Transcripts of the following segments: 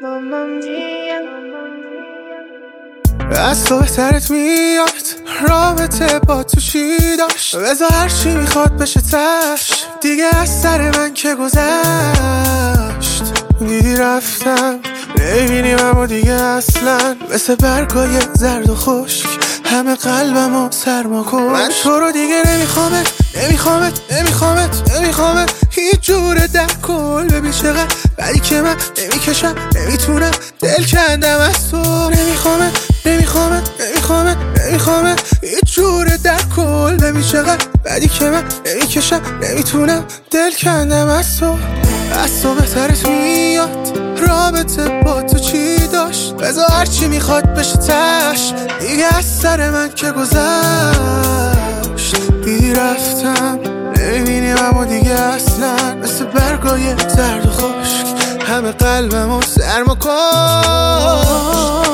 از تو بهترت میاد رابطه با تو چی داشت؟ بذار هرچی میخواد بشه تش دیگه از سر من که گذشت. دیدی رفتم نمیبینیم اما دیگه اصلا مثل برگای زرد و خشک همه قلبمو سرما کن. من تو رو دیگه نمیخوامت هیچ جوره در کل. ببین چقدر ولی که من نمیکشم نمیتونم دل کندم از تو. نمیخوامت هیچ جوره در کل. ببین چقدر ولی که من نمیکشم نمیتونم دل کندم از تو. از تو بهترت میاد رابطه با تو چی داشت؟ بذار هرچی میخواد بشه تش دیگه از سر من که گذشت. دیدی رفتم نمیبینیم اما دیگه اصلا مثل برگای زرد و خشک همه قلبمو سرما کن.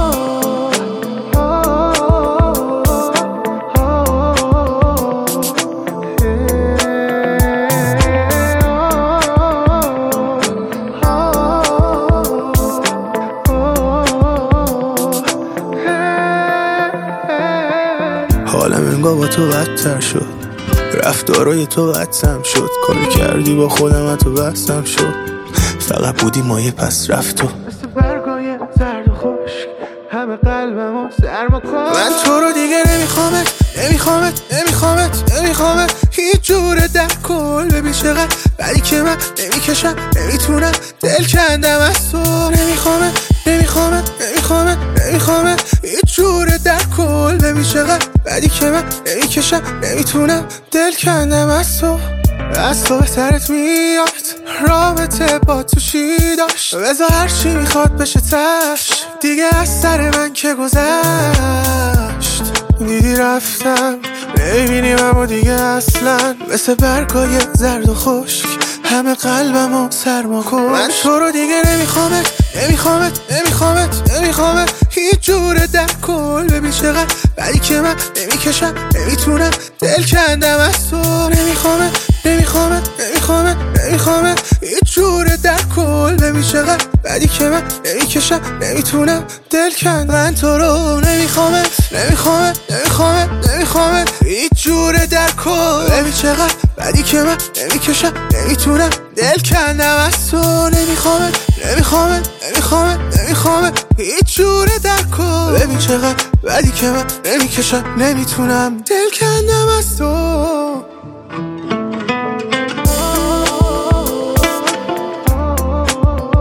حالم انگار با تو بدتر شد، رفتارای تو بدتم شد، کاری کردی با خودم تو بستم شد. فقط بودی مایه پس رفت تو مثل برگای زرد و خشک همه قلبمو سرما کن. من تو رو دیگه نمیخوامت هیچ جوره در کل. ببین چقدر ولی که من نمیکشم نمیتونم دل کندم از تو. نمیخوامت هیچ جوره در کل. ببین چقدر ولی که من نمیکشم نمیتونم دل کندم از تو. از تو بهترت میاد رابطه با تو چی داشت؟ بذار هرچی میخواد بشه تش دیگه از سر من که گذشت. دیدی رفتم نمیبینیم اما دیگه اصلا مثل برگای زرد و خشک همه قلبمو سرما کن. من تو رو دیگه نمیخوامت هیچ جوره در کل. ببین چقدر ولی که من نمیکشم نمیتونم دل کندم از تو. نمیخوامت هیچ جوره در کل. ببین چقدر ولی که من نمیکشم نمیتونم دل کندم. من تو رو نمیخوامت هیچ جوره در کل. ببین چقدر ولی که من نمیکشم نمیتونم دل کندم از تو. نمیخوامت هیچ جوره در کل. ببین چقدر ولی که من نمیکشم نمیتونم دل کندم از تو.